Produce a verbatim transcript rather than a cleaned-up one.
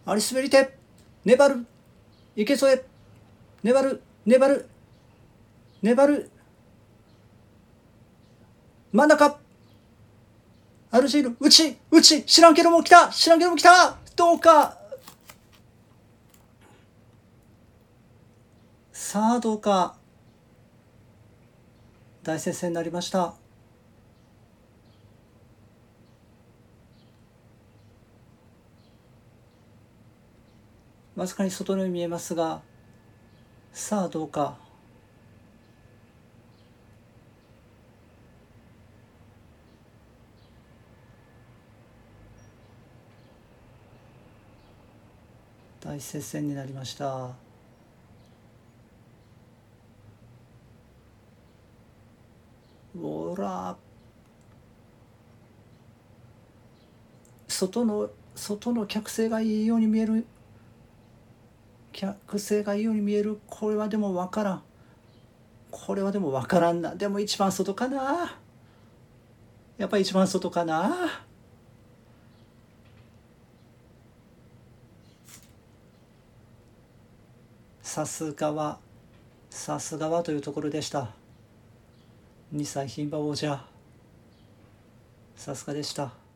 張り滑り手、粘る、いけそえ、粘る、粘る、粘る、真ん中、アルジール、内、内、知らんけども来た、知らんけども来た、どうか。さあどうか。大接戦になりました。わずかに外に見えますが、さあどうか。大接戦になりました。ほら、外の外の客性がいいように見える、客性がいいように見える。これはでも分からん、これはでも分からんな。でも一番外かな、やっぱり一番外かな。さすがはさすがはというところでした。にさい牝馬王者、さすがでした。